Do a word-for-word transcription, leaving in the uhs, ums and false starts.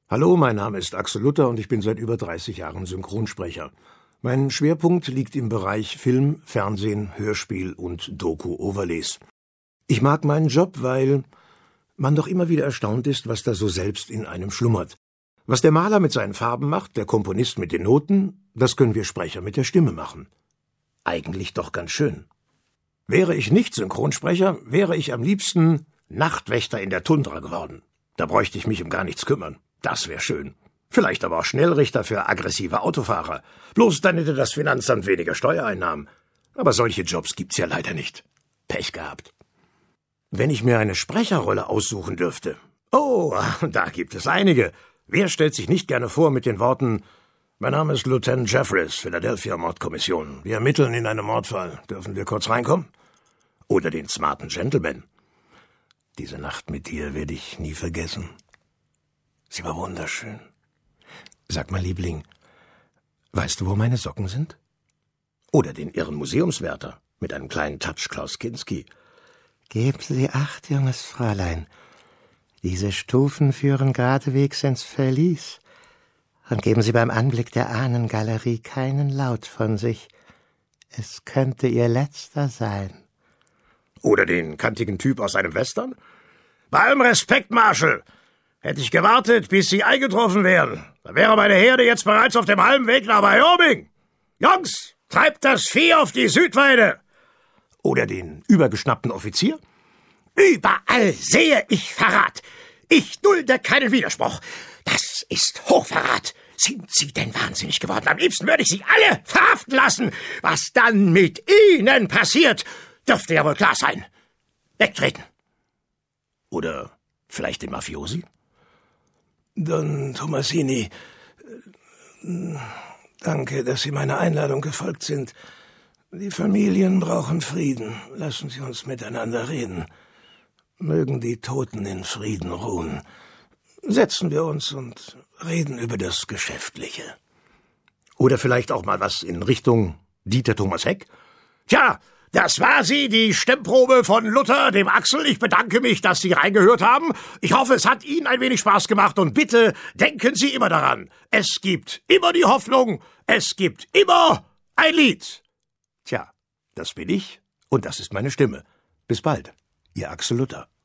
Hallo, mein Name ist Axel Luther und ich bin seit über dreißig Jahren Synchronsprecher. Mein Schwerpunkt liegt im Bereich Film, Fernsehen, Hörspiel und Doku-Overlays. Ich mag meinen Job, weil man doch immer wieder erstaunt ist, was da so selbst in einem schlummert. Was der Maler mit seinen Farben macht, der Komponist mit den Noten, das können wir Sprecher mit der Stimme machen. Eigentlich doch ganz schön. Wäre ich nicht Synchronsprecher, wäre ich am liebsten Nachtwächter in der Tundra geworden. Da bräuchte ich mich um gar nichts kümmern. Das wäre schön. Vielleicht aber auch Schnellrichter für aggressive Autofahrer. Bloß dann hätte das Finanzamt weniger Steuereinnahmen. Aber solche Jobs gibt's ja leider nicht. Pech gehabt. Wenn ich mir eine Sprecherrolle aussuchen dürfte. Oh, da gibt es einige. Wer stellt sich nicht gerne vor mit den Worten: Mein Name ist Lieutenant Jeffries, Philadelphia Mordkommission. Wir ermitteln in einem Mordfall. Dürfen wir kurz reinkommen? Oder den smarten Gentleman. Diese Nacht mit dir werde ich nie vergessen. Sie war wunderschön. Sag mal, Liebling, weißt du, wo meine Socken sind? Oder den irren Museumswärter mit einem kleinen Touch Klaus Kinski. Geben Sie acht, junges Fräulein. Diese Stufen führen geradewegs ins Verlies. Und geben Sie beim Anblick der Ahnengalerie keinen Laut von sich. Es könnte Ihr letzter sein. Oder den kantigen Typ aus einem Western? Bei allem Respekt, Marshal! Hätte ich gewartet, bis Sie eingetroffen wären, dann wäre meine Herde jetzt bereits auf dem halben Weg nach Wyoming. Jungs, treibt das Vieh auf die Südweide! Oder den übergeschnappten Offizier? Überall sehe ich Verrat. Ich dulde keinen Widerspruch. Das ist Hochverrat. Sind Sie denn wahnsinnig geworden? Am liebsten würde ich Sie alle verhaften lassen. Was dann mit Ihnen passiert, dürfte ja wohl klar sein. Wegtreten. Oder vielleicht den Mafiosi? Don Tomasini, danke, dass Sie meiner Einladung gefolgt sind. Die Familien brauchen Frieden. Lassen Sie uns miteinander reden. Mögen die Toten in Frieden ruhen. Setzen wir uns und reden über das Geschäftliche. Oder vielleicht auch mal was in Richtung Dieter Thomas Heck? Tja, das war sie, die Stimmprobe von Luther, dem Axel. Ich bedanke mich, dass Sie reingehört haben. Ich hoffe, es hat Ihnen ein wenig Spaß gemacht. Und bitte denken Sie immer daran, es gibt immer die Hoffnung, es gibt immer ein Lied. Tja, das bin ich und das ist meine Stimme. Bis bald, Ihr Axel Luther.